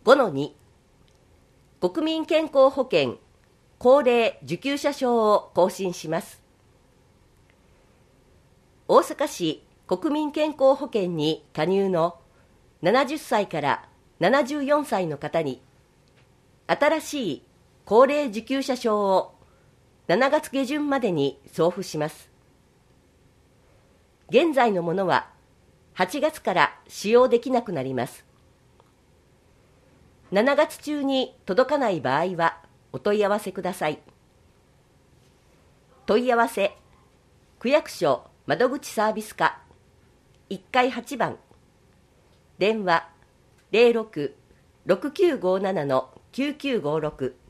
5-2 国民健康保険高齢受給者証を更新します。大阪市国民健康保険に加入の70歳から74歳の方に新しい高齢受給者証を7月下旬までに送付します。現在のものは8月から使用できなくなります。7月中に届かない場合はお問い合わせください。問い合わせ区役所窓口サービス課1階8番電話 06-6957-9956